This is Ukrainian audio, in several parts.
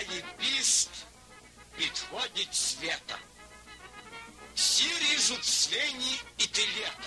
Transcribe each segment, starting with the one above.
Наступає піст, підходить свята. Всі ріжуть свині і телята.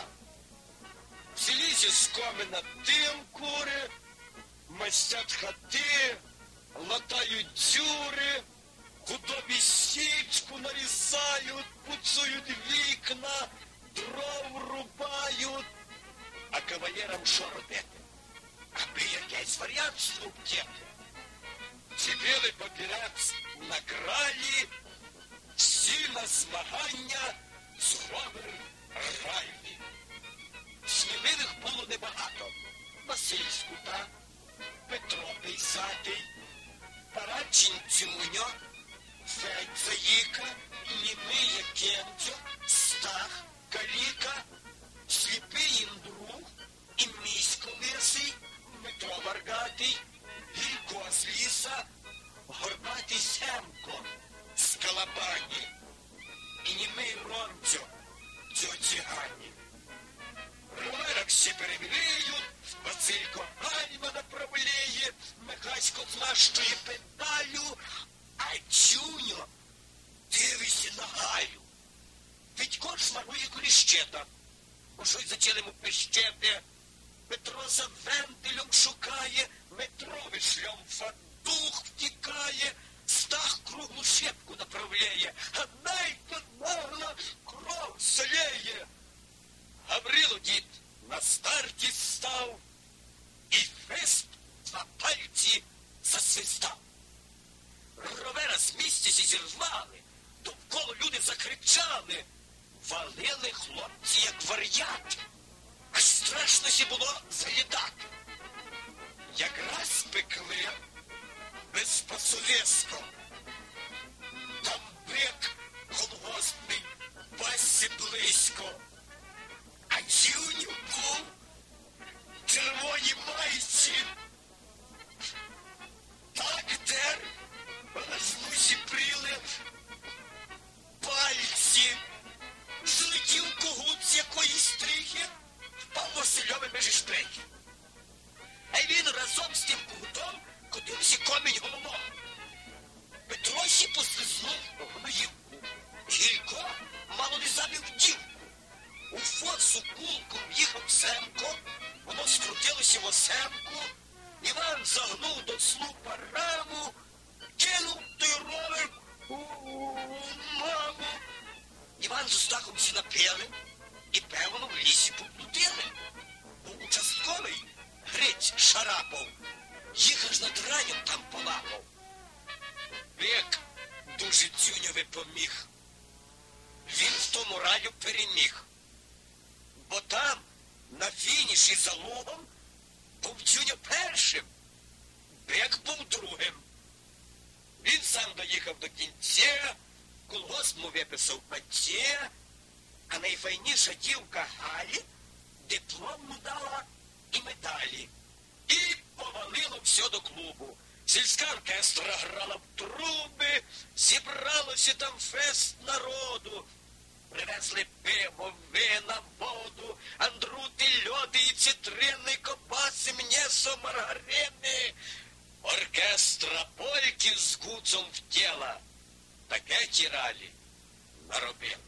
В селі зі скомина дим кури, мастять хати, латають дзюри, худобі січку нарізають, пуцують вікна, дров рубають. А кавалерам що робити? Аби якесь варіанство вдіти. Ціпили папірець на кралі, всі на змагання з Говер Райлі. Сміливих було небагато. Василь Скута, Петро Пейсатий, Парачин Цюньо, Федь Заїка, Німия Кенцо, Стах, Каліка, Сліпий Індруг, і Місько Лисий, Дмитро Варгатий, Гілько з ліса, Горбатий Семко з Калабані і німий Ромцьо, Цьоцігані. Роверок всі перевіряють, Василько гальма направляє, Михасько змащує педалю, а Чуньо дивиться на Галю. Федько шмарує коліщета, бо щось зачали йому пищети. Петро за вентилем шукає, Метрович шльомфа дух втікає, Стах круглу щепку направляє, а найка нагла кров солєє. Гаврило дід на старті став, і фест два пальці засвистав. Ровера з місця зірвали, довкола люди закричали, валили хлопці, як вар'яти. Аж страшно сі було заїдати. Якраз пекли без пасовєско. Там бик колгоспний пасся близько. А Чуньо був в червоній майці. Так дер, аж мусі прили пальці. Злетів когут з якоїсь стріхи, впав Васильові межі штрихи. А він разом з тим когутом котився комінь головом. Петро сі послизнув гноївку. Гілько мало не забив дівку. У форсу кулком їхав Семко, воно скрутилося в осемку. Іван загнув до слупа раму, кинув той ровер у маму. Іван з Остахом сі напили і, певно, в лісі поблудили. Бо участковий Гриць Шарапов їх аж над раєм там полапав. Бик дуже Цюньові поміг. Він в тому раю переміг. Бо там, на фініші за лугом, був Цюньо першим, Бик був другим. Він сам доїхав до кінця, колгосп му виписав патє, а найфайніша дівка Галі диплом му дала і медалі. І повалило все до клубу. Сільська оркестра грала в труби, зібралося там фест народу. Привезли пиво, вина, воду, андрути, льоди і цитрини, кобаси, м'ясо, маргарини. Оркестра польки з гуцом в тіла. Таке ті ралі наробили.